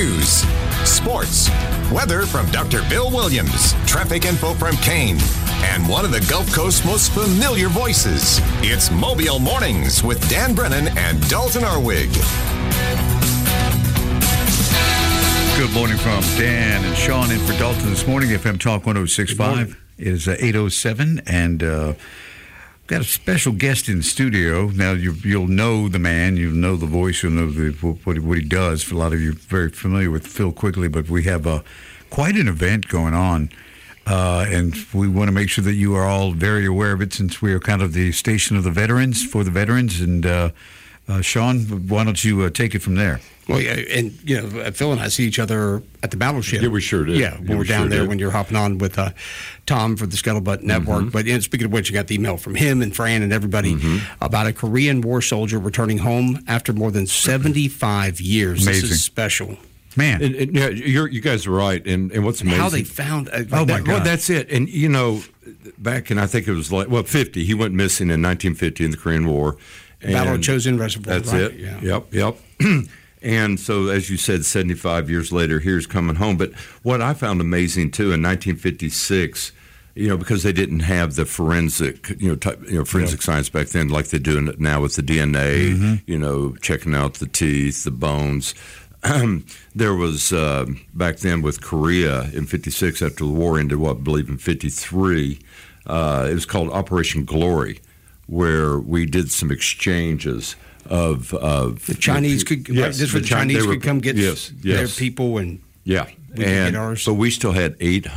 news, sports, weather from Dr. Bill Williams, traffic info from Kane, and one of the Gulf Coast's most familiar voices. It's Mobile Mornings with Dan Brennan and Dalton Arwig. Good morning from Dan and Sean in for Dalton this morning. FM Talk 106.5. It is 8:07, and got a special guest in the studio. Now, you'll know the man, you'll know the voice, you'll know what he does. For a lot of you, very familiar with Phil Quigley, but we have quite an event going on, and we want to make sure that you are all very aware of it, since we are kind of the station of the veterans, for the veterans. And Sean, why don't you take it from there? Well, yeah, and Phil and I see each other at the Battleship. Yeah, we sure did. Yeah, when we're down there when you're hopping on with Tom for the Scuttlebutt Network. But speaking of which, you got the email from him and Fran and everybody about a Korean War soldier returning home after more than 75 years. Amazing. This is special. Man. Yeah, you guys are right. And what's amazing? How they found my God. Well, that's it. And, back in, I think it was 50, he went missing in 1950 in the Korean War. Battle of Chosin Reservoir. That's right? it. Yeah. Yep. And so, as you said, 75 years later, here's coming home. But what I found amazing, too, in 1956, because they didn't have the forensic, forensic science back then like they do now with the DNA, checking out the teeth, the bones. There was, back then with Korea in 56, after the war ended, I believe in 53, it was called Operation Glory, where we did some exchanges of the Chinese could come get their people and we could get ours. So we still had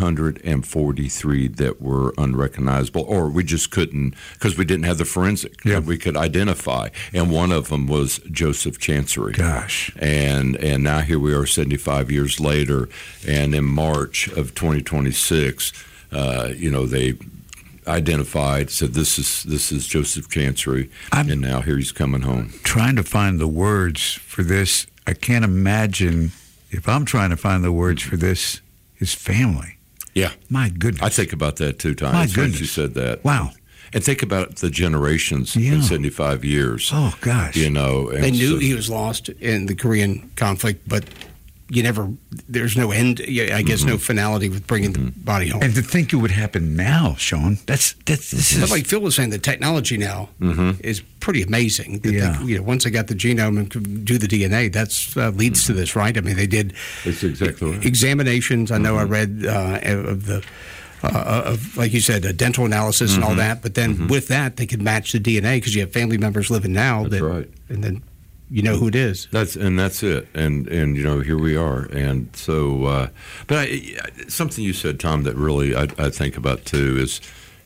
843 that were unrecognizable, or we just couldn't, because we didn't have the forensic that we could identify. And one of them was Joseph Chancery. Gosh. And now here we are 75 years later, and in March of 2026, they identified, said this is Joseph Chancery, and now here he's coming home. Trying to find the words for this. I can't imagine if I'm trying to find the words for this, his family. Yeah. My goodness. I think about that too, Tom. My goodness. You said that. Wow. And think about the generations in 75 years. Oh, gosh. And they knew he was lost in the Korean conflict, but there's no end, I guess, no finality with bringing the body home. And to think it would happen now, Sean, this is... But like Phil was saying, the technology now is pretty amazing. Once they got the genome and could do the DNA, that's leads to this, right? I mean, they did examinations. I know I read of the... like you said, a dental analysis and all that, but then with that, they could match the DNA because you have family members living now. That's right. And then you know who it is. That's it. And here we are. And so, but something you said, Tom, that really I think about too is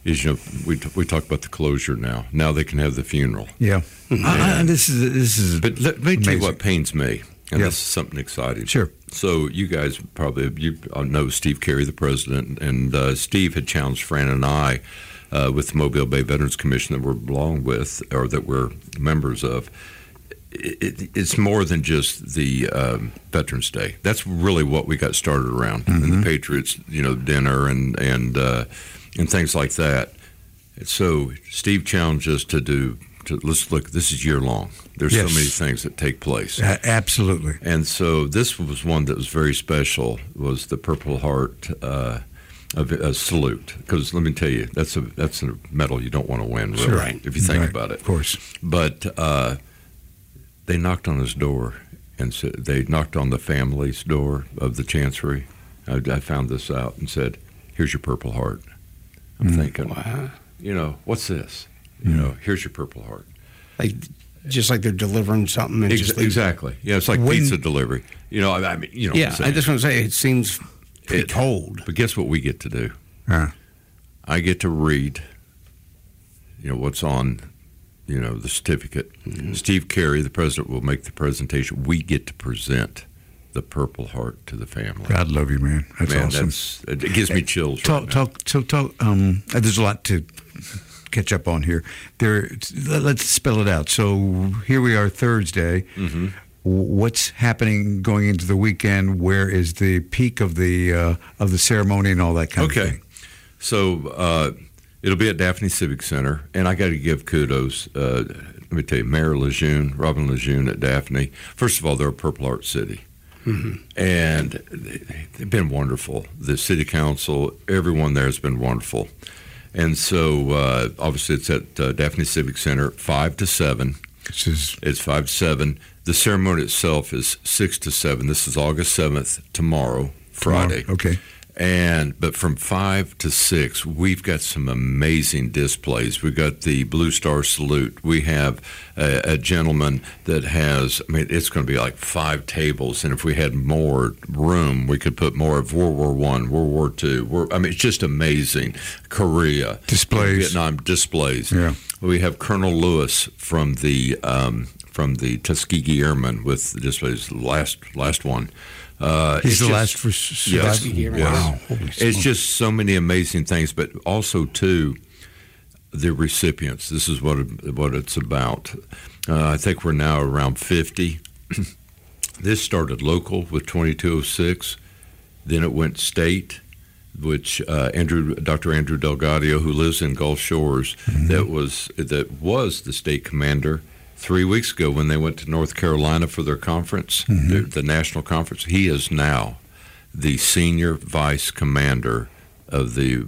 we talk about the closure now. Now they can have the funeral. Yeah. This is. But let me tell you what pains me. And this is something exciting. Sure. So you guys probably know Steve Carey, the president, and Steve had challenged Fran and I with the Mobile Bay Veterans Commission that we're belong with, or that we're members of. It's more than just the Veterans Day. That's really what we got started around, and the Patriots, dinner and things like that. So Steve challenged us let's look. This is year long. There's so many things that take place. Absolutely. And so this was one that was very special. Was the Purple Heart of a salute? Because let me tell you, that's a medal you don't want to win, really, Sure. if you think about it. Of course. But they knocked on his door, and they knocked on the family's door of the Chancery. I found this out and said, "Here's your Purple Heart." I'm thinking, wow. What's this? Here's your Purple Heart. Just like they're delivering something. And Exactly. Yeah, it's like pizza delivery. Yeah, I just want to say it seems pretty cold. But guess what we get to do? I get to read, what's on, the certificate. Steve Carey, the president, will make the presentation. We get to present the Purple Heart to the family. God love you, man. That's awesome. It gives me chills. Talk. There's a lot to catch up on here. Let's spell it out. So here we are, Thursday. What's happening going into the weekend? Where is the peak of the ceremony and all that kind of thing? So it'll be at Daphne Civic Center, and I got to give kudos. Let me tell you, Mayor Lejeune, Robin Lejeune at Daphne. First of all, they're a Purple Heart City. and they've been wonderful. The city council, everyone there has been wonderful. And so, obviously, it's at Daphne Civic Center, 5 to 7. It's 5 to 7. The ceremony itself is 6 to 7. This is August 7th, tomorrow, Friday. Okay. But from 5 to 6, we've got some amazing displays. We've got the Blue Star Salute. We have a gentleman that has, it's going to be like 5 tables, and if we had more room, we could put more of World War I, World War II. It's just amazing. Korea. Displays. Vietnam displays. Yeah. We have Colonel Lewis from the Tuskegee Airmen with displays, last one. He's the last for yes. Wow. It's just so many amazing things, but also, too, the recipients. This is what it's about. I think we're now around 50. This started local with 2206. Then it went state, which Dr. Andrew Delgadio, who lives in Gulf Shores, that was the state commander 3 weeks ago when they went to North Carolina for their conference, the national conference. He is now the senior vice commander of the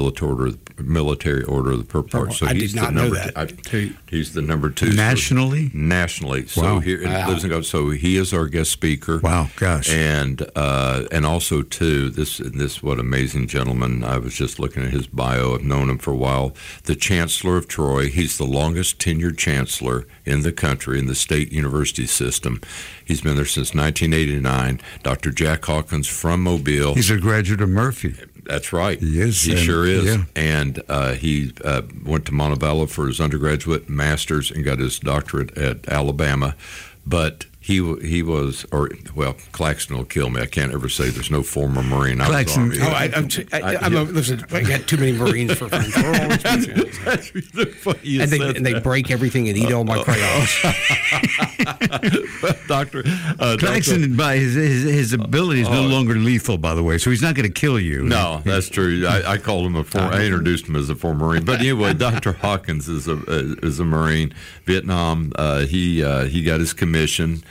military order of the Purple Heart. So I did not know that. He's the number 2 nationally. Nationally. So wow. Here lives in Gulf. So he is our guest speaker. Wow, gosh. And also too, this what amazing gentleman. I was just looking at his bio. I've known him for a while. The Chancellor of Troy. He's the longest tenured chancellor in the country in the state university system. He's been there since 1989. Dr. Jack Hawkins from Mobile. He's a graduate of Murphy. That's right. He is. He sure is. Yeah. And he went to Montevallo for his undergraduate, master's, and got his doctorate at Alabama. But he was, Claxton will kill me. I can't ever say there's no former Marine. Claxton. Listen, I got too many Marines for friends. And they break everything and eat all my crayons. Doctor Claxton, by his ability is no longer lethal, by the way, so he's not going to kill you. No, that's true. I called him I introduced him as a former Marine. But anyway, Dr. Hawkins is a Marine. Vietnam. He got his commission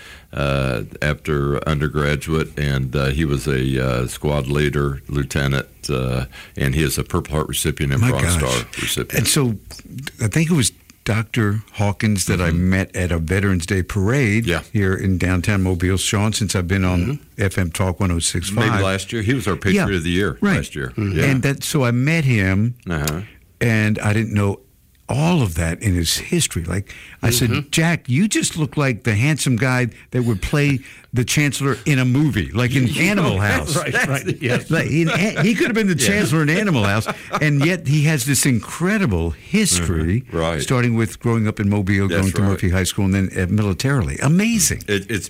after undergraduate, and he was a squad leader, lieutenant, and he is a Purple Heart recipient and Bronze Star recipient. And so I think it was Dr. Hawkins that I met at a Veterans Day parade here in downtown Mobile. Sean, since I've been on FM Talk 106.5. Maybe last year. He was our Patriot of the Year last year. Yeah. And so I met him, and I didn't know all of that in his history. Like I said, Jack, you just look like the handsome guy that would play the Chancellor in a movie, like in Animal House. Right. Yes. Like he could have been the Chancellor in Animal House, and yet he has this incredible history, starting with growing up in Mobile, going to Murphy High School, and then militarily. Amazing. It's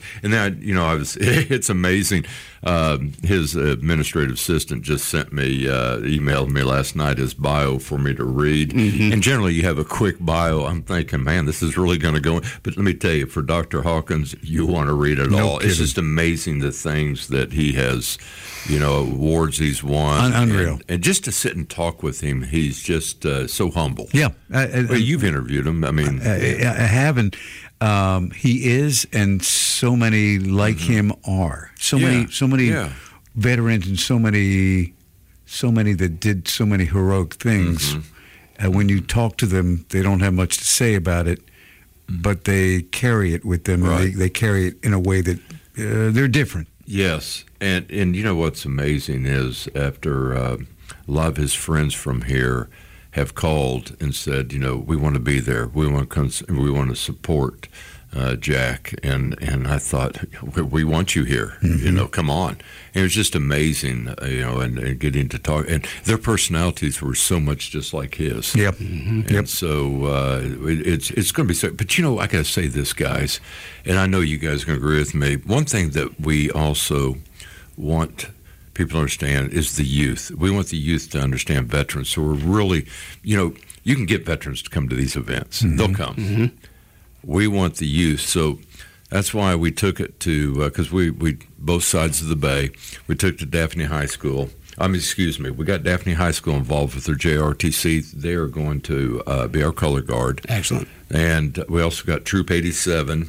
amazing. His administrative assistant just sent me, emailed me last night his bio for me to read. And generally, you have a quick bio. I'm thinking, man, this is really going to go. But let me tell you, for Dr. Hawkins, you want to read it all. It's just amazing the things that he has, awards he's won. Unreal. And just to sit and talk with him, he's just so humble. Yeah. You've interviewed him. I mean, I haven't. He is, and so many like him are. So many veterans, and so many that did so many heroic things. When you talk to them, they don't have much to say about it, but they carry it with them, and they carry it in a way that they're different. Yes, and you know what's amazing is after a lot of his friends from here have called and said, we want to be there, we want to support Jack, and I thought, we want you here, come on. And it was just amazing, and getting to talk, and their personalities were so much just like his. Yep. And so it's going to be so. But I got to say this, guys, and I know you guys are going to agree with me. One thing that we also want people to understand is the youth. We want the youth to understand veterans. So we're really, you can get veterans to come to these events. They'll come. We want the youth. So that's why we took it to, because we both sides of the bay, we took to Daphne High School. We got Daphne High School involved with their JRTC. They are going to be our color guard. Excellent. And we also got Troop 87.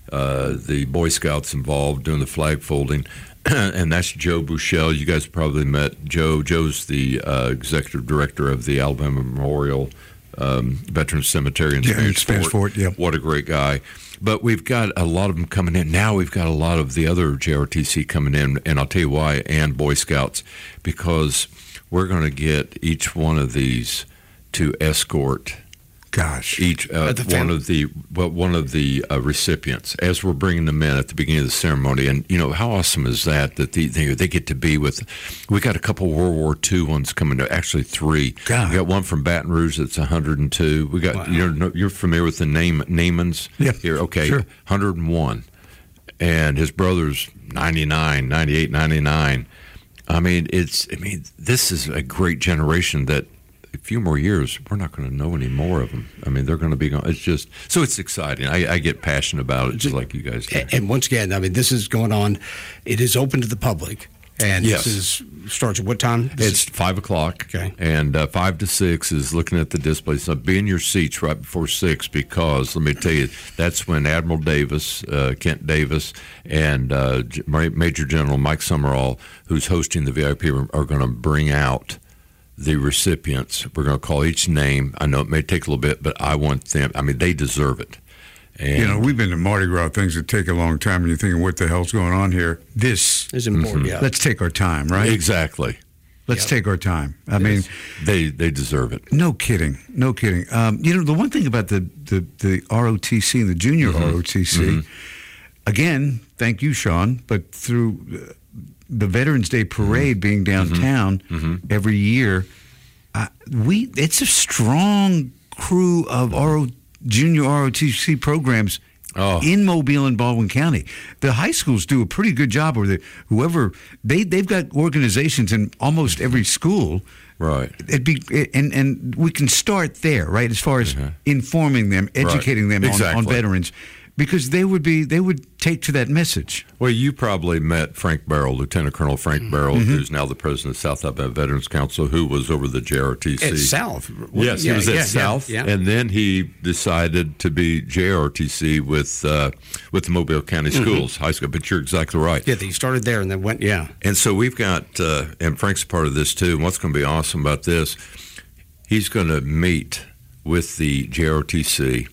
the Boy Scouts involved doing the flag folding. And that's Joe Bushell. You guys probably met Joe. Joe's the executive director of the Alabama Memorial Veterans Cemetery in Spanish Fort. Yeah. What a great guy. But we've got a lot of them coming in. Now we've got a lot of the other JROTC coming in, and I'll tell you why, and Boy Scouts, because we're going to get each one of these to escort each one of the recipients as we're bringing them in at the beginning of the ceremony. And how awesome is that they get to be with? We got a couple World War II ones coming. Actually, 3. God. We got one from Baton Rouge that's 102. We got you're familiar with the name Naaman's? Yeah. Here, okay, sure. 101, and his brother's 99, 98, 99. I mean, this is a great generation that. A few more years, we're not going to know any more of them. I mean, they're going to be gone. It's just so it's exciting. I get passionate about it, just like you guys do. And once again, I mean, this is going on. It is open to the public, and this starts at what time? It's 5:00. Okay, and 5 to 6 is looking at the display. So be in your seats right before 6 because let me tell you, that's when Admiral Davis, Kent Davis, and Major General Mike Summerall, who's hosting the VIP, are going to bring out the recipients. We're going to call each name. I know it may take a little bit, but I want them. I mean, they deserve it. And we've been to Mardi Gras things that take a long time, and you're thinking, what the hell's going on here? This is important. Yeah. Let's take our time, right? Exactly. Let's take our time. I mean, they deserve it. No kidding. The one thing about the ROTC and the junior ROTC, again, thank you, Sean, but through the Veterans Day Parade being downtown every year, it's a strong crew of junior ROTC programs in Mobile and Baldwin County. The high schools do a pretty good job, or they've got organizations in almost every school. Right. And we can start there, right, as far as informing them, educating them on veterans. Because they would take to that message. Well, you probably met Frank Barrell, Lieutenant Colonel Frank Barrell, who's now the president of South Alabama Veterans Council, who was over the JROTC. At South. Yes, he was at South. Yeah. And then he decided to be JROTC with the Mobile County Schools, high school. But you're exactly right. Yeah, he started there and then went, And so we've got, and Frank's a part of this too, and what's going to be awesome about this, he's going to meet with the JROTC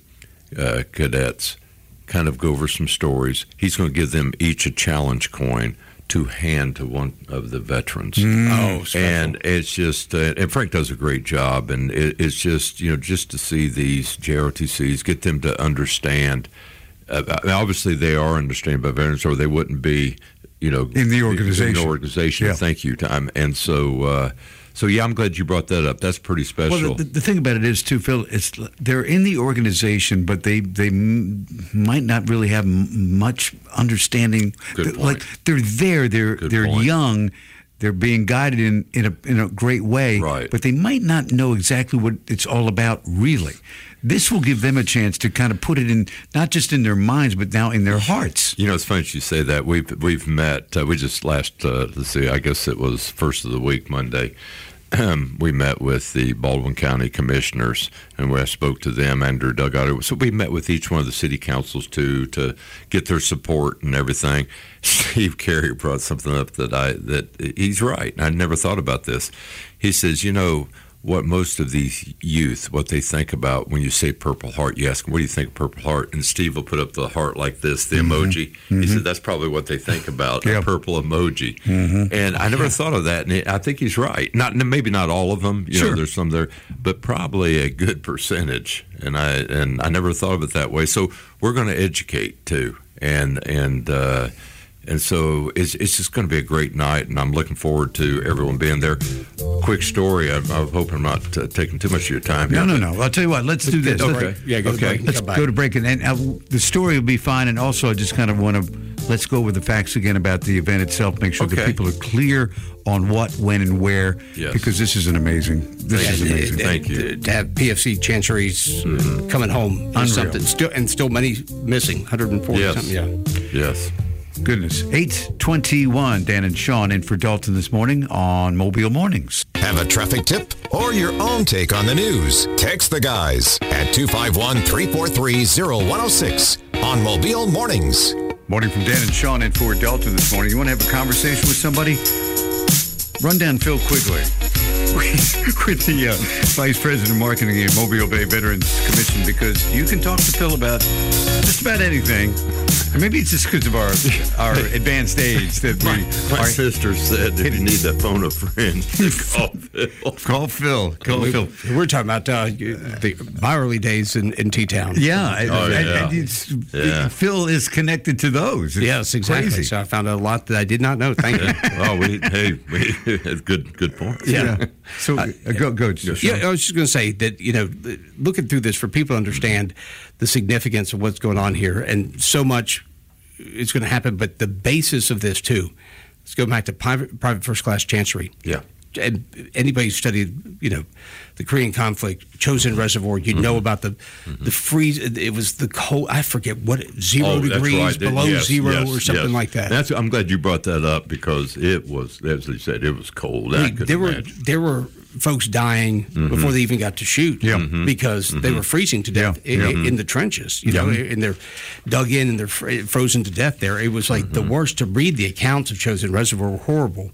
cadets, kind of go over some stories. He's going to give them each a challenge coin to hand to one of the veterans. And it's just, and Frank does a great job. And it's just, just to see these JROTCs, get them to understand. Obviously, they are understanding by veterans, or they wouldn't be, in the organization. In the organization. Thank you, Tom. And so. So, I'm glad you brought that up. That's pretty special. Well, the thing about it is, too, Phil, they're in the organization, but they might not really have much understanding. Good point. Like, they're there. They're young. They're being guided in a great way. Right. But they might not know exactly what it's all about, really. This will give them a chance to kind of put it in, not just in their minds, but now in their hearts. It's funny you say that. We've met. We just let's see, I guess it was first of the week, Monday. We met with the Baldwin County commissioners, and I spoke to them, Andrew Duggar. So we met with each one of the city councils, too, to get their support and everything. Steve Carey brought something up that he's right. I never thought about this. He says, what most of these youth, what they think about when you say Purple Heart, you ask them, what do you think of Purple Heart? And Steve will put up the heart like this, the emoji. He said, that's probably what they think about, a purple emoji. And I never thought of that, and I think he's right. Maybe not all of them, there's some there, but probably a good percentage. And I never thought of it that way. So we're going to educate, too. And so it's just going to be a great night, and I'm looking forward to everyone being there. Quick story. I hope I'm not taking too much of your time here. No. I'll tell you what. Let's do this. Okay. Let's go to break. And the story will be fine. And also, I just kind of want to let's go with the facts again about the event itself. Make sure that people are clear on what, when, and where. Yes. Because this is amazing. Thank you. To have PFC Chanceries coming home is something. Still many missing. 140 something. Yeah. Yes. Goodness. 8:21, Dan and Sean in for Dalton this morning on Mobile Mornings. Have a traffic tip or your own take on the news? Text the guys at 251-343-0106 on Mobile Mornings. Morning from Dan and Sean in for Dalton this morning. You want to have a conversation with somebody? Run down Phil Quigley with the Vice President of Marketing at Mobile Bay Veterans Commission, because you can talk to Phil about just about anything. And maybe it's just because of our advanced age that my sister said if you need to phone a friend, call Phil. Call Phil. We're talking about my early days in T-Town. Yeah. Yeah. Phil is connected to those. Yes, exactly. Crazy. So I found out a lot that I did not know. Thank you. Oh, we good points. Yeah. So go. Yeah, I was just going to say that, looking through this, for people to understand the significance of what's going on here, and so much is going to happen, but the basis of this too. Let's go back to private first class chancery. Yeah. And anybody who studied, the Korean conflict, Chosin Reservoir, know about the freeze. It was the cold. I forget what 0 degrees below zero or something like that. I'm glad you brought that up, because it was, as you said, it was cold. There were folks dying before they even got to shoot because they were freezing to death in the trenches. And they're dug in and they're frozen to death there. It was like the worst. To read the accounts of Chosin Reservoir were horrible.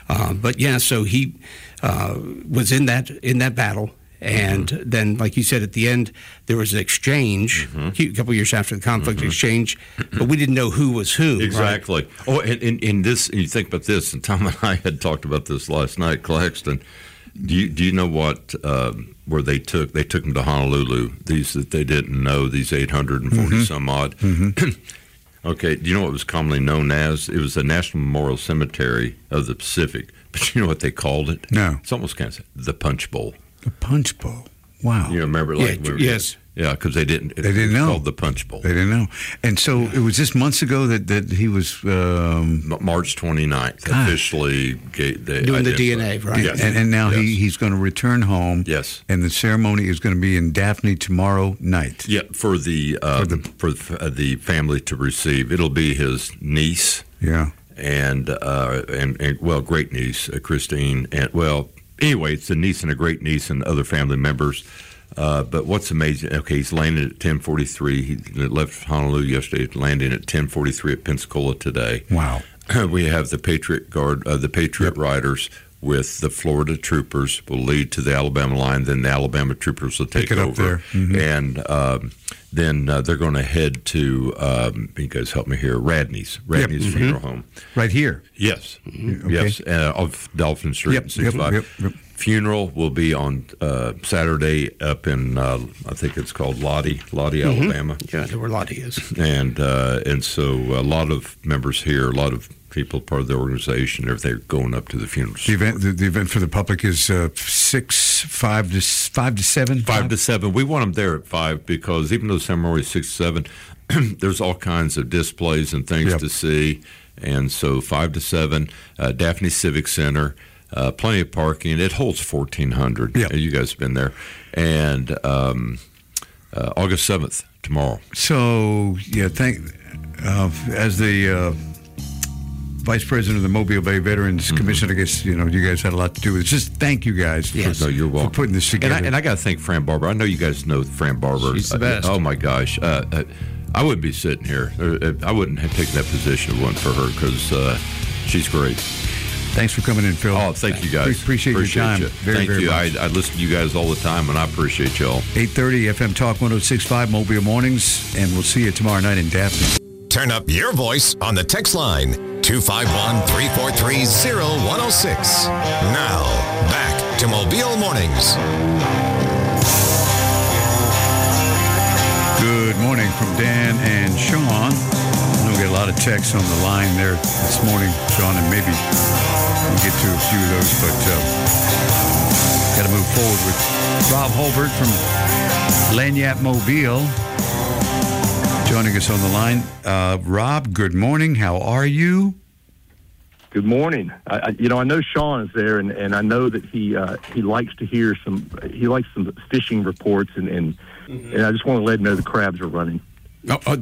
So he was in that battle. And then, like you said, at the end, there was an exchange a couple of years after the conflict exchange, but we didn't know who was who. Exactly. Right? Oh, and in this, and you think about this, and Tom and I had talked about this last night, Claxton. Do you know what where they took them to Honolulu? These that they didn't know, these 840 some odd. Okay, do you know what it was commonly known as? It was the National Memorial Cemetery of the Pacific. But you know what they called it? No. It's almost kind of the Punch Bowl. The Punch Bowl. Wow. You remember? Yes. Yeah, because they didn't know. It called the Punch Bowl. They didn't know. And so it was just months ago that he was... March 29th, officially doing the DNA, right? Yes. And now he's going to return home. Yes. And the ceremony is going to be in Daphne tomorrow night. Yeah, for the family to receive. It'll be his niece. Yeah. And great niece, Christine. Anyway, it's a niece and a great niece and other family members. But what's amazing, he's landing at 10:43. He left Honolulu yesterday, landing at 10:43 at Pensacola today. Wow. We have the Patriot Guard, the Patriot Riders with the Florida Troopers will lead to the Alabama line. Then the Alabama Troopers will take it over. Up there. And then they're going to head to, you guys help me here, Radney's funeral home. Right here? Yes. Okay. Yes, of Dolphin Street and 65. Yep. Funeral will be on Saturday up in, I think it's called Lottie, Alabama. Yeah, where Lottie is. And so a lot of members here, a lot of people, part of the organization, everything going up to the funeral. The event for the public is 5 to 7? 5 to 7. We want them there at 5 because even though the ceremony is 6 to 7, there's all kinds of displays and things to see. And so 5 to 7, Daphne Civic Center. Plenty of parking. It holds 1,400. Yep. You guys have been there. And August 7th, tomorrow. So, as the Vice President of the Mobile Bay Veterans Commission, I guess, you guys had a lot to do with it. Just thank you guys you're welcome. for putting this together. And I got to thank Fran Barber. I know you guys know Fran Barber. She's the best. Oh, my gosh. I wouldn't be sitting here. I wouldn't have taken that position if it wasn't for her because she's great. Thanks for coming in, Phil. Oh, thank you guys. Appreciate your time. Thank you. I listen to you guys all the time, and I appreciate y'all. 8:30 FM Talk 106.5 Mobile Mornings, and we'll see you tomorrow night in Daphne. Turn up your voice on the text line 251-343-0106. Now, back to Mobile Mornings. Good morning from Dan and Sean. We'll get a lot of texts on the line there this morning, Sean, and maybe we'll get to a few of those, but got to move forward with Rob Holbert from Lanyap Mobile joining us on the line. Rob, good morning. How are you? Good morning. I know Sean is there, and I know that he likes to hear some fishing reports, and I just want to let him know the crabs are running. Oh, they're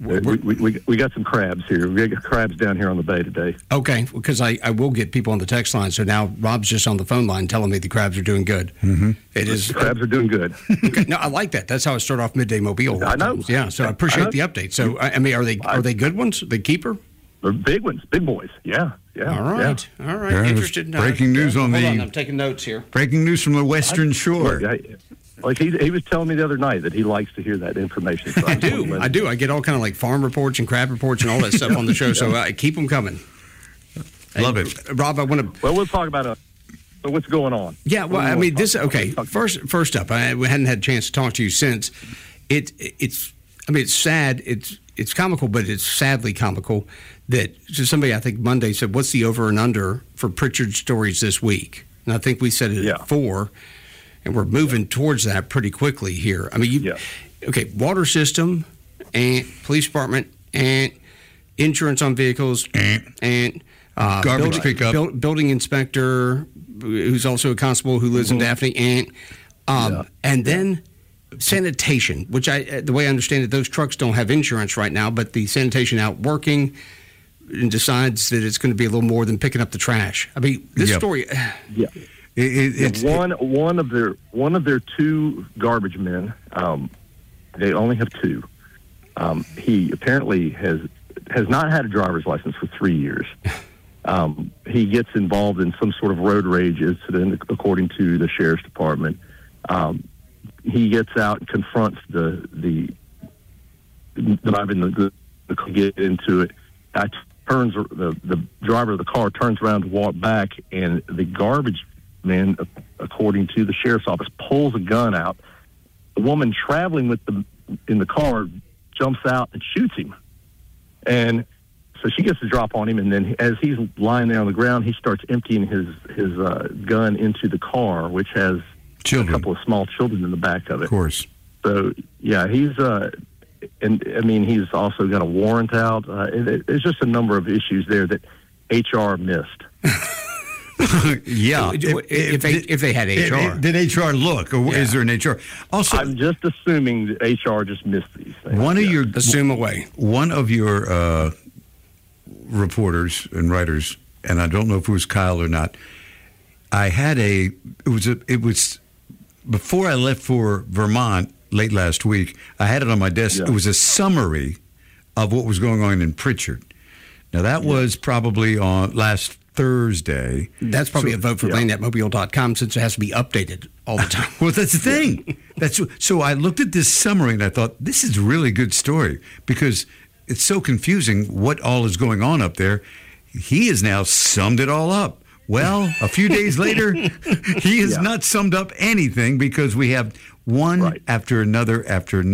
We got some crabs here. We got crabs down here on the bay today. Okay, because I will get people on the text line. So now Rob's just on the phone line telling me the crabs are doing good. Mm-hmm. The crabs are doing good. Okay, no, I like that. That's how I start off Midday Mobile. I know. Yeah, so I appreciate the update. So I mean, are they good ones? Are they keeper? They're big ones, big boys. Yeah. All right. Yeah, Interested. Breaking news on Hold the. on, I'm taking notes here. Breaking news from the Western Shore. Like he was telling me the other night that he likes to hear that information. So I do. I get all kind of like farm reports and crab reports and all that stuff on the show. So keep them coming. Love it, Rob. I want to. Well, we'll talk about what's going on. Yeah. Well, I mean, this. Okay. First up, we hadn't had a chance to talk to you since. It's. I mean, it's sad. It's comical, but it's sadly comical that somebody, I think Monday, said, "What's the over and under for Pritchard stories this week?" And I think we said it at 4. And we're moving towards that pretty quickly here. I mean, okay, water system and police department and insurance on vehicles and garbage pickup, building inspector, who's also a constable who lives in Daphne, and then sanitation, which the way I understand it, those trucks don't have insurance right now, but the sanitation out working and decides that it's going to be a little more than picking up the trash. I mean, this story. Yeah. It's one of their 2 garbage men. They only have 2. He apparently has not had a driver's license for 3 years. He gets involved in some sort of road rage incident, according to the sheriff's department. He gets out and confronts the get into it. The driver of the car turns around to walk back, and the garbage man, according to the sheriff's office, pulls a gun out. The woman traveling with them in the car jumps out and shoots him. And so she gets the drop on him, and then as he's lying there on the ground, he starts emptying his gun into the car, which has a couple of small children in the back of it. Of course. So, yeah, he's he's also got a warrant out. There's just a number of issues there that HR missed. Yeah, if they had HR, did HR look, or is there an HR? Also, I'm just assuming that HR just missed these things. Assume away. One of your reporters and writers, and I don't know if it was Kyle or not. It was before I left for Vermont late last week. I had it on my desk. Yeah. It was a summary of what was going on in Pritchard. Now that was probably on last Thursday. That's probably a vote for Blaine at Mobile.com, since it has to be updated all the time. Well, that's the thing. So I looked at this summary and I thought, this is a really good story, because it's so confusing what all is going on up there. He has now summed it all up. Well, a few days later, he has not summed up anything, because we have one after another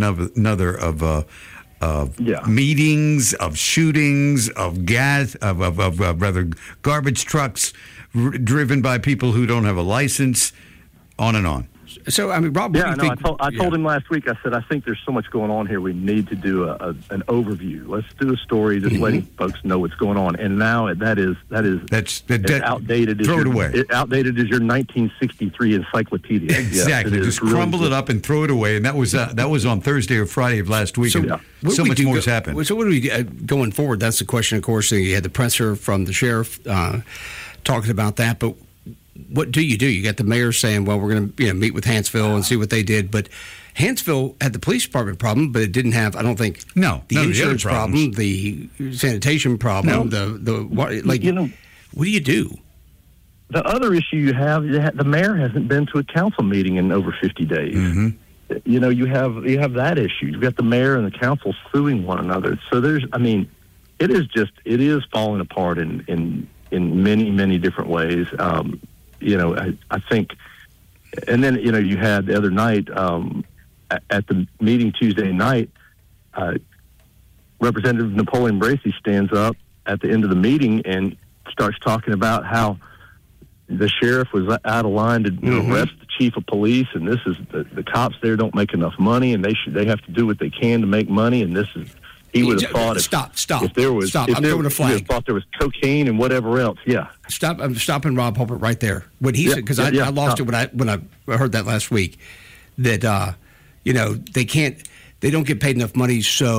of meetings, of shootings, of rather garbage trucks driven by people who don't have a license, on and on. So, I mean, Rob, I told him last week, I said, I think there's so much going on here, we need to do an overview. Let's do a story just letting folks know what's going on. And now that's outdated. Throw it away. Outdated as your 1963 encyclopedia. Exactly. Just really crumble it up and throw it away. And that was on Thursday or Friday of last week. So much more has happened. So what do we do going forward? That's the question, of course. You had the presser from the sheriff talking about that, but what do? You got the mayor saying, well, we're going to meet with Hanceville and see what they did. But Hanceville had the police department problem, but it didn't have, I don't think, the insurance problem, the sanitation problem, what do you do? The other issue you have, the mayor hasn't been to a council meeting in over 50 days. Mm-hmm. You have that issue. You've got the mayor and the council suing one another. So it is falling apart in many, many different ways. I think, and then, you had the other night at the meeting Tuesday night, Representative Napoleon Bracey stands up at the end of the meeting and starts talking about how the sheriff was out of line to arrest the chief of police, and this is the cops there don't make enough money, and they have to do what they can to make money, and this is. He would have thought if there was I'm throwing a flag. He would have thought there was cocaine and whatever else. Yeah. I'm stopping Rob Hulbert right there. When he said, because I lost it when I heard that last week, that they don't get paid enough money, so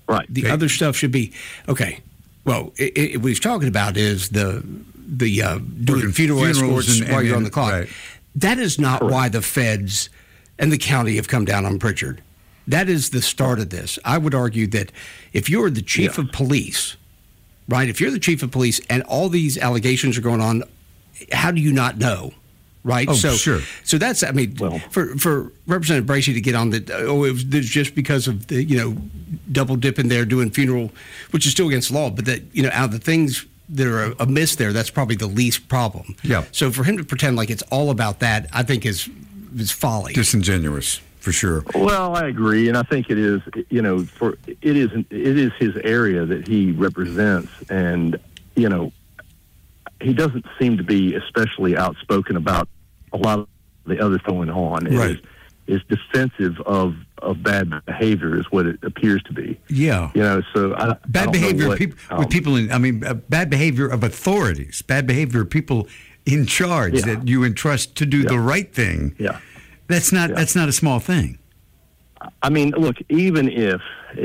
Right. The other stuff should be okay. Well, what he's talking about is the doing funeral escorts while you're on the clock. Right. That is not why the feds and the county have come down on Pritchard. That is the start of this. I would argue that if you're the chief of police, right? If you're the chief of police and all these allegations are going on, how do you not know? Right. Oh, so, sure. So that's, I mean, for Representative Bracey to get on it was just because of the, double dipping there, doing funeral, which is still against the law, but that, out of the things that are amiss there, that's probably the least problem. Yeah. So for him to pretend like it's all about that, I think is folly. Disingenuous, for sure. Well, I agree, and I think it is. It is his area that he represents, and he doesn't seem to be especially outspoken about a lot of the other going on. Right. Is defensive of bad behavior is what it appears to be. Yeah. So bad behavior with people bad behavior of authorities, bad behavior of people in charge that you entrust to do the right thing. Yeah. That's not a small thing. I mean, look, even if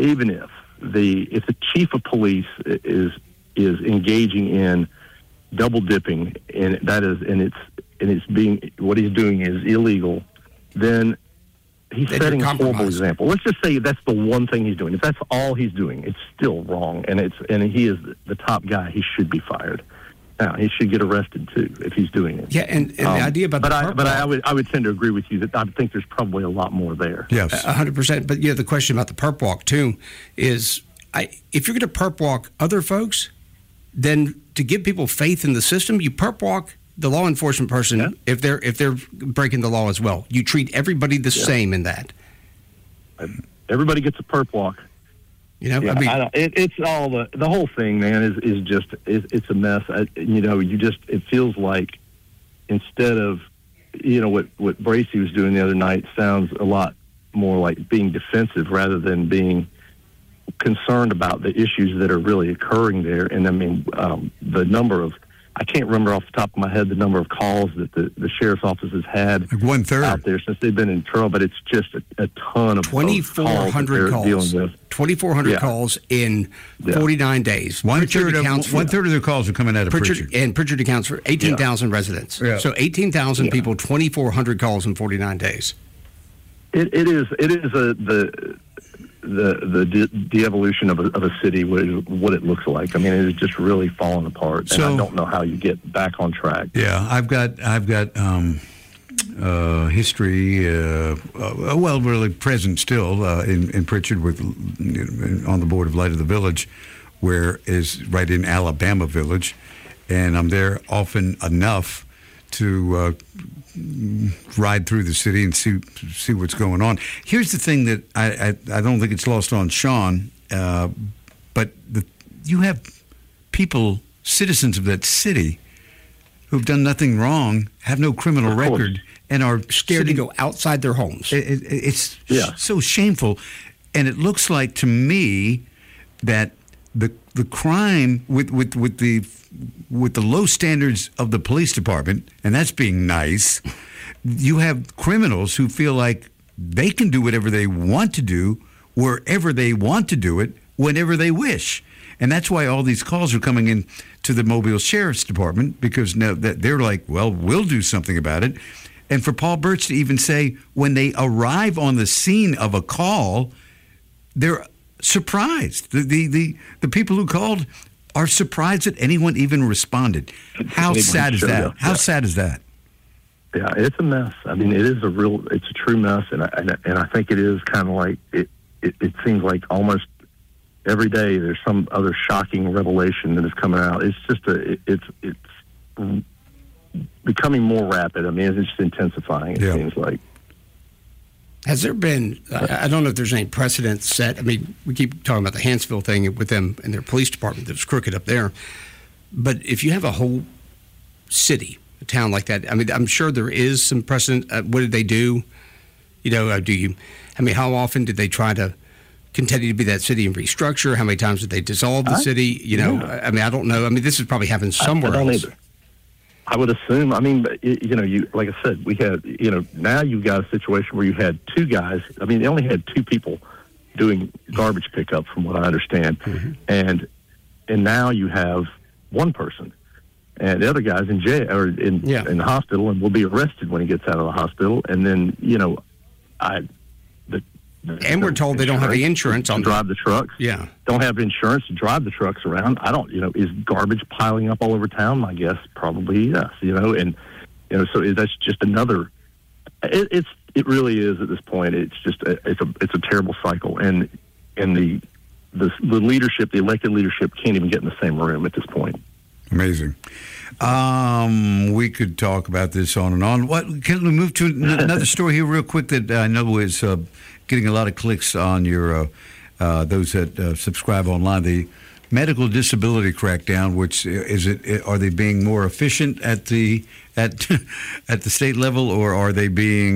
the chief of police is engaging in double dipping, and it's being, what he's doing is illegal, then he's setting a horrible example. Let's just say that's the one thing he's doing. If that's all he's doing, it's still wrong, and he is the top guy. He should be fired. Now, he should get arrested too if he's doing it. Yeah, and the idea about I would tend to agree with you that I think there's probably a lot more there. Yes, 100%. But the question about the perp walk too is, if you're going to perp walk other folks, then to give people faith in the system, you perp walk the law enforcement person if they're breaking the law as well. You treat everybody the same in that. Everybody gets a perp walk. It's all the whole thing, man. Is just it's a mess. It feels like instead of what Bracey was doing the other night sounds a lot more like being defensive rather than being concerned about the issues that are really occurring there. And I mean, the number of, I can't remember off the top of my head the number of calls that the sheriff's office has had like 1/3 out there since they've been in trouble, but it's just a ton of 2,400 calls. 2,400 calls in 49 days. One third of their calls are coming out of Pritchard. And Pritchard accounts for 18,000 residents. Yeah. So 18,000 people, 2,400 calls in 49 days. It is the de-evolution of a city, what it looks like. I mean, it is just really falling apart, and I don't know how you get back on track. Yeah, I've got history, really present still in Pritchard on the board of Light of the Village, where is right in Alabama Village, and I'm there often enough to ride through the city and see what's going on. Here's the thing that I don't think it's lost on Sean, but you have people, citizens of that city, who've done nothing wrong, have no criminal record, and are scared to go outside their homes. It's so shameful, and it looks like to me that the crime with the low standards of the police department, and that's being nice, you have criminals who feel like they can do whatever they want to do, wherever they want to do it, whenever they wish. And that's why all these calls are coming in to the Mobile Sheriff's Department, because now that they're like, well, we'll do something about it. And for Paul Burch to even say when they arrive on the scene of a call, they're surprised. The people who called are surprised that anyone even responded. How sad is that? How sad is that? Yeah, it's a mess. I mean, it's a true mess, and I think it is kind of like it seems like almost every day there's some other shocking revelation that is coming out. It's just it's becoming more rapid. I mean, it's just intensifying. It seems like. Has there been, I don't know if there's any precedent set. I mean, we keep talking about the Hanceville thing with them and their police department that was crooked up there. But if you have a whole city, a town like that, I mean, I'm sure there is some precedent. What did they do? How often did they try to continue to be that city and restructure? How many times did they dissolve the city? I mean, I don't know. I mean, this has probably happened somewhere else. Either. I would assume. I mean, you like I said, we had, now you've got a situation where you had two guys. I mean, they only had two people doing garbage pickup, from what I understand, and now you have one person, and the other guy's in jail or in the hospital, and will be arrested when he gets out of the hospital, and then and we're told they don't have the insurance to drive the trucks. Yeah, don't have insurance to drive the trucks around. I don't. Is garbage piling up all over town? My guess, probably yes. And so that's just another. It really is at this point. It's just it's a terrible cycle, and the leadership, the elected leadership, can't even get in the same room at this point. Amazing. We could talk about this on and on. Can we move to another story here real quick that I know is getting a lot of clicks on your those that subscribe online? The medical disability crackdown, which are they being more efficient at the state level, or are they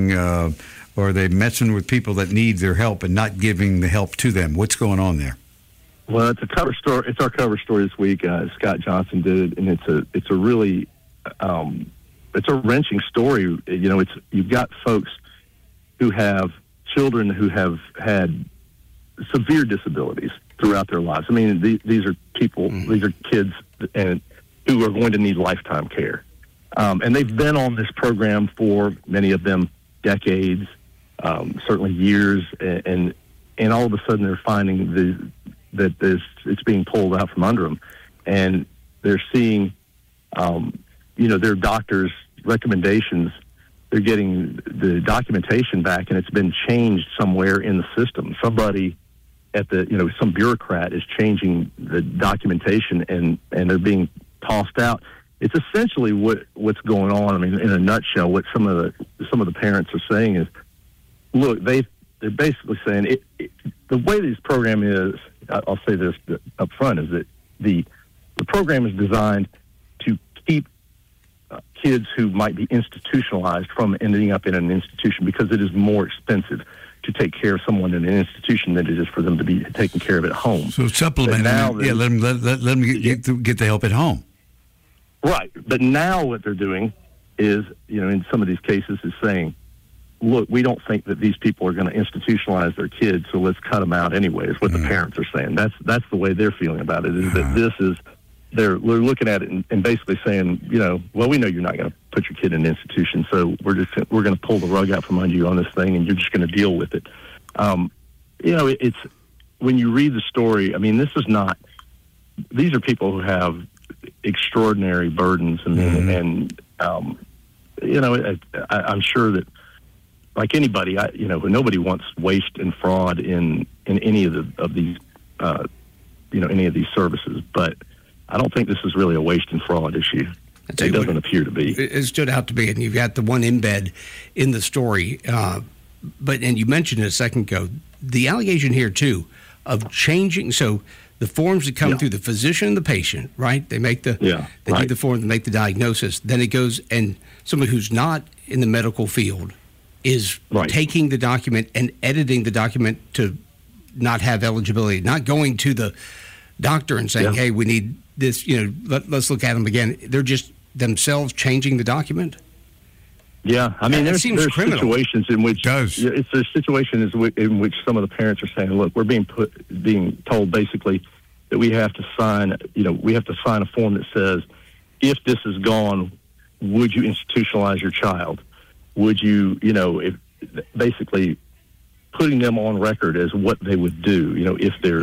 messing with people that need their help and not giving the help to them? What's going on there? Well, it's a cover story. It's our cover story this week. Scott Johnson did it, and it's a really it's a wrenching story. You've got folks who have children who have had severe disabilities throughout their lives. I mean, these are people, these are kids, and who are going to need lifetime care. And they've been on this program for, many of them, decades, certainly years, and all of a sudden they're finding that it's being pulled out from under them, and they're seeing, their doctors' recommendations. They're getting the documentation back, and it's been changed somewhere in the system. Somebody at some bureaucrat is changing the documentation, and they're being tossed out. It's essentially what's going on. I mean, in a nutshell, what some of the parents are saying is, look, they're basically saying the way this program is. I'll say this up front, is that the program is designed to keep kids who might be institutionalized from ending up in an institution, because it is more expensive to take care of someone in an institution than it is for them to be taken care of at home. So supplement, let them get the help at home. Right, but now what they're doing is, in some of these cases, is saying, look, we don't think that these people are going to institutionalize their kids, so let's cut them out anyway, is what the parents are saying. That's the way they're feeling about it, is that this is, they're looking at it and basically saying, well, we know you're not going to put your kid in an institution, so we're going to pull the rug out from under you on this thing, and you're just going to deal with it. It's, when you read the story, I mean, these are people who have extraordinary burdens, I'm sure that, like anybody, nobody wants waste and fraud in any of these any of these services. But I don't think this is really a waste and fraud issue. It doesn't appear to be. It stood out to me, and you've got the one embed in the story. And you mentioned it a second ago, the allegation here too of changing. So the forms that come through the physician and the patient, right? They make need the form to make the diagnosis. Then it goes, and somebody who's not in the medical field is taking the document and editing the document to not have eligibility, not going to the doctor and saying, hey, we need this, let's look at them again. They're just themselves changing the document. Yeah, I mean, there's situations in which there's situations in which some of the parents are saying, look, we're being told basically that we have to sign a form that says, if this is gone, would you institutionalize your child? Would you, basically putting them on record as what they would do, if they're,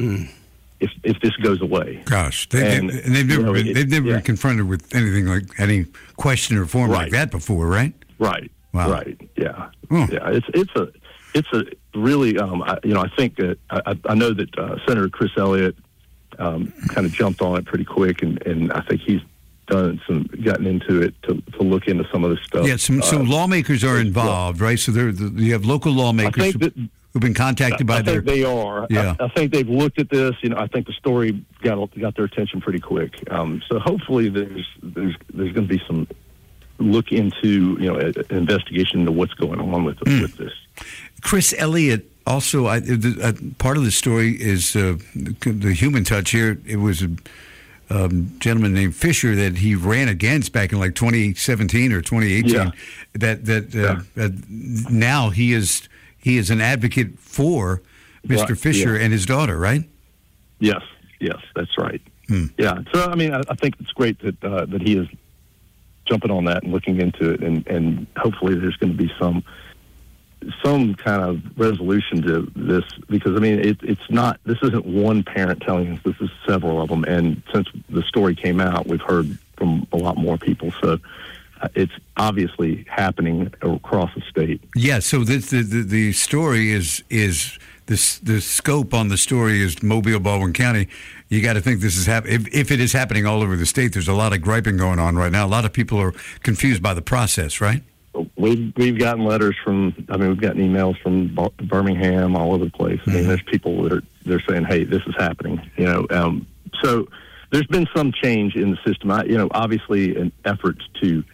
if this goes away. Gosh, they've never been confronted with anything like any question or form like that before, right? Right. Wow. Right. Yeah. Yeah. It's a really, I think that I know that Senator Chris Elliott kind of jumped on it pretty quick, and I think he's gotten into it to look into some of this stuff. Yeah, so lawmakers are involved, right? So you have local lawmakers who've been contacted by their. I think they are. Yeah. I think they've looked at this. I think the story got their attention pretty quick. So hopefully there's going to be some look into an investigation into what's going on with this. Chris Elliott. Also, part of the story is the human touch here. It was a gentleman named Fisher that he ran against back in like 2017 or 2018. That now he is an advocate for Mr. Fisher and his daughter, right? Yes, that's right. Yeah, so I mean, I think it's great that he is jumping on that and looking into it, and hopefully there's going to be some kind of resolution to this, because I mean, this isn't one parent telling us, this is several of them, and since the story came out, we've heard from a lot more people, so it's obviously happening across the state. Yeah, so the story is the scope on the story is Mobile, Baldwin County. You got to think this is if it is happening all over the state. There's a lot of griping going on right now. A lot of people are confused by the process, right? We've gotten letters we've gotten emails from Birmingham, all over the place. I mean, there's people that they're saying, "Hey, this is happening." So there's been some change in the system. Obviously, an effort to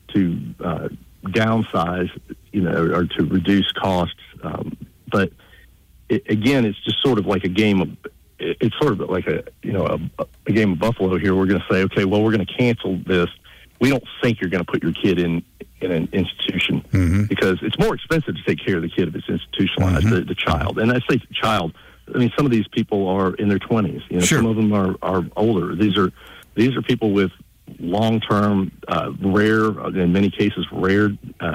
downsize, or to reduce costs, but again, it's just sort of like a game of. It's sort of like a game of Buffalo here. We're going to say, okay, well, we're going to cancel this. We don't think you're going to put your kid in an institution because it's more expensive to take care of the kid if it's institutionalized, the child. And I say child, I mean, some of these people are in their 20s. Sure. Some of them are older. These are people with long-term, rare, in many cases, rare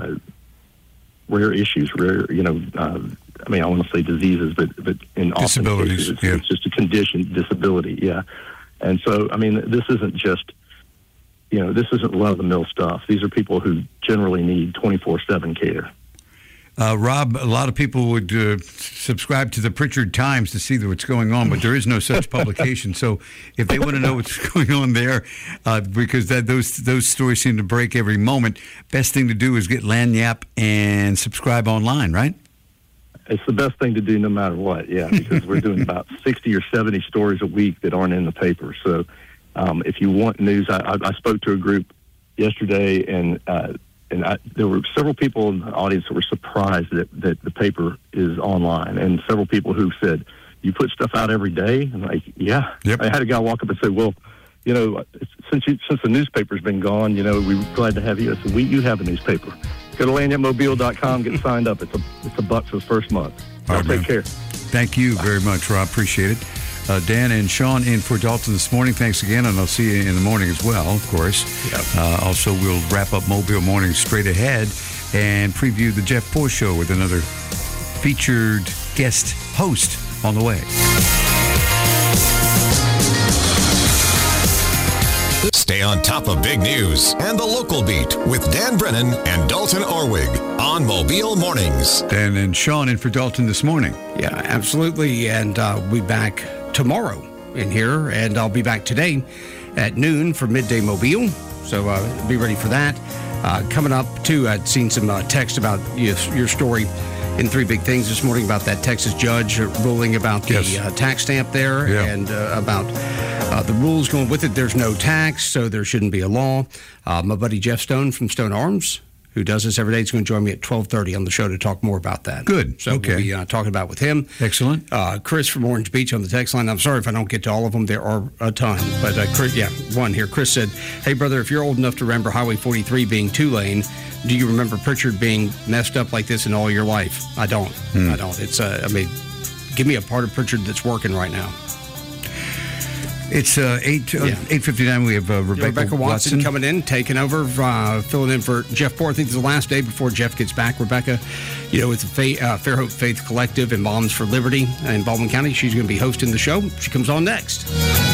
issues, I want to say diseases, but in often cases, it's just a condition, disability, yeah. And so, I mean, this isn't just, this isn't run-of-the-mill stuff. These are people who generally need 24/7 care. Rob, a lot of people would subscribe to the Pritchard Times to see what's going on, but there is no such publication. So if they want to know what's going on there, because those stories seem to break every moment, best thing to do is get Lagniappe and subscribe online, right? It's the best thing to do no matter what, yeah, because we're doing about 60 or 70 stories a week that aren't in the paper. So if you want news, I spoke to a group yesterday, and there were several people in the audience that were surprised that the paper is online, and several people who said, "You put stuff out every day?" I'm like, "Yeah." Yep. I had a guy walk up and say, "Well, since the newspaper's been gone, we're glad to have you." I said, "You have a newspaper. Go to lagniappemobile.com, get signed up. It's $1 for the first month." I'll take care. Thank you very much, Rob. Appreciate it. Dan and Sean in for Dalton this morning. Thanks again, and I'll see you in the morning as well, of course. Yep. Also, we'll wrap up Mobile Morning straight ahead and preview the Jeff Poor Show with another featured guest host on the way. Stay on top of big news and the local beat with Dan Brennan and Dalton Orwig on Mobile Mornings. Dan and Sean in for Dalton this morning. Yeah, absolutely. And we'll be back tomorrow in here, and I'll be back today at noon for Midday Mobile. So be ready for that. Coming up, too, I'd seen some text about your story in Three Big Things this morning about that Texas judge ruling about the tax stamp there, and about the rules going with it. There's no tax, so there shouldn't be a law. My buddy Jeff Stone from Stone Arms, who does this every day, is going to join me at 12:30 on the show to talk more about that. Good. So we'll be talking about with him. Excellent. Chris from Orange Beach on the text line. I'm sorry if I don't get to all of them. There are a ton. But Chris, one here. Chris said, "Hey, brother, if you're old enough to remember Highway 43 being two-lane, do you remember Pritchard being messed up like this in all your life?" I don't. I don't. It's, give me a part of Pritchard that's working right now. It's 8:59. We have Rebecca Watson coming in, taking over, filling in for Jeff Poor. I think it's the last day before Jeff gets back. Rebecca, with the Fair Hope Faith Collective and Moms for Liberty in Baldwin County, she's going to be hosting the show. She comes on next.